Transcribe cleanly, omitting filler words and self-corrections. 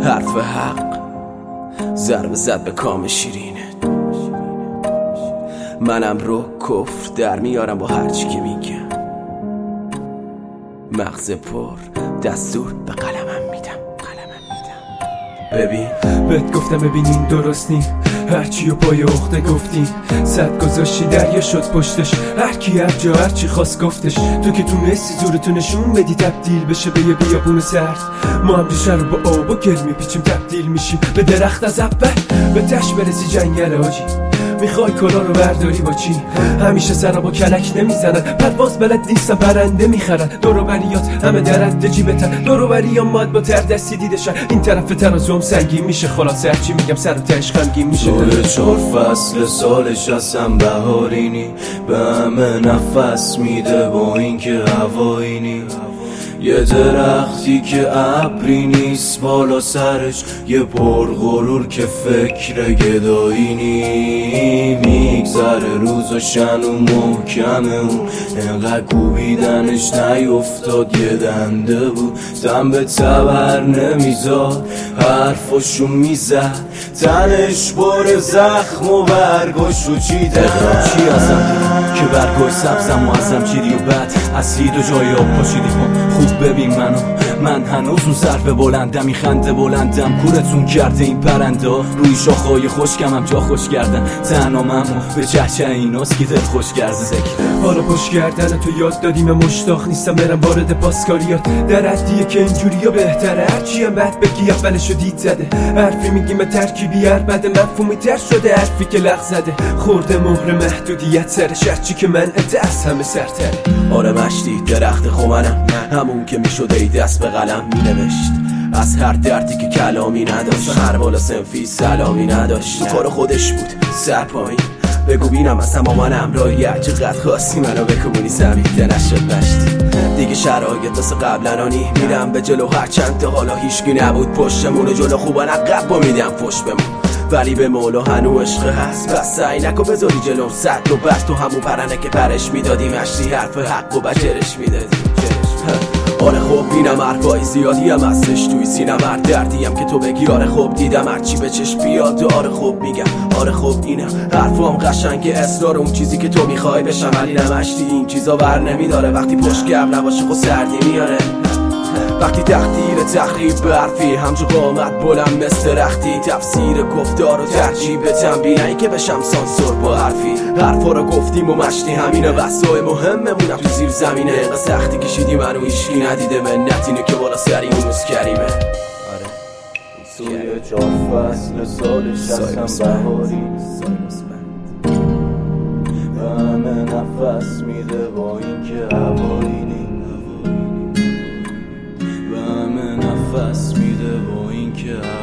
حرف حق ضربه زد به کام شیرینه. منم رو کفر در میارم با هرچی که میگم. مغز پر دستور به قلمم میدم. ببین بهت گفتم ببینین درست نی، هرچی و پای اخته گفتین صد گذاشتی دریا شد پشتش، هر کی هر جا هرچی خواست گفتش. تو که تونستی زورتو نشون بدی تبدیل بشه به یه بیابون سرد، ما هم ریشه رو با آب و گل میپیچیم تبدیل میشیم به درخت از اول به تش برسی جنگل آجی. میخوای کلا رو برداری با چی؟ همیشه سرا با کلک نمیزنن، پرواز بلد نیستن پرنده میخرن. دوروبریات همه درد جیبتن، دوروبریام ماد با تر دستی دیدشن. این طرف ترازوم سنگین میشه، خلاص هرچی میگم سر و تهش غمگین میشه. سال 4 فصل سالش هستم بهارینی، به همه نفس میده با اینکه هوایینی. یه درختی که ابری نیست بالا سرش، یه پرغرور که فکر گدایینی. میگذره روز و شنو محکمه اون، انقدر کوبیدنش نیفتاد یه دنده بود. دم به تبر نمیزاد حرفاشو میزد، تنش بار زخم و برگاشو چیده. چی ازم که برگاش سبزم و ازم چیری و بد اسید و جای آب پاشیدی کن. خوب ببین من هنوز اون سرف بلندم، این خنده بلندم کورتون کرده این پرنده. روی شاخهای خوشکم هم جا خوش کردن، تنامم به چهچه ایناست که دل خوش کرده ذکر. حالا پشت کردن تو یاد دادی، من مشتاق نیستم برم وارد پاسکاریات. در حدیه که اینجوریا بهتره، هرچی هم بد بگی اولشو دید زده. حرفی میگیم به ترکیبی هر بده، مفهومی تر شده حرفی که لغ زده. خورده مهر محدودیت سرش، هرچی که منعت از همه سرتره. آره مشتی درخت خمنم، همون که میشده ای دست به قلم مینوشت از هر دردی که کلامی نداشت. هر بالا سنفی سلامی نداشت، کار خودش بود سر پایین. بگو بینم اصلا با من همراهی، چقدر خواستی منو بکوبونی زمین نشد مشتی. دیگه شرایط مثل قبلنانی، میرم به جلو هرچند تا حالا هیچکی نبود پشتمونو جلو خوبان عقب با میدم فش بمون. ولی به مولا هنو عشق هست، پس سعی نکن بذاری جلوم صد و بس. تو همون پرنه که پرش میدادی، مشتی حرف حق و بچرش میدادی. آره خب بینم حرفای زیادی هم هستش توی سینم، هر دردیم که تو بگی آره خب دیدم، هرچی به چشم بیاد آره خب میگم. آره خب اینم حرفام قشنگ اصرار اون چیزی که تو میخوای بشم، ولی نمشتی این چیزا ور نمیداره. وقتی پشت گرم نباشه خود سردی میاره، وقتی تقدیر تخریب برفی همچو قامت بلند مثل رختی. تفسیر گفتار و ترجیب تنبیه که بشم سانسور با حرفی. حرفا رو گفتیم و مشتی همینه، وسای مهممونم تو زیر زمینه. اینقدر سختی کشیدی منو ایشکی ندیده، منت اینه که بالا سری اونوز کریمه. آره سوی 4 فصل سالش هستم بهاری، به همه نفس میده با اینکه هوایینی. نفس میده با اینکه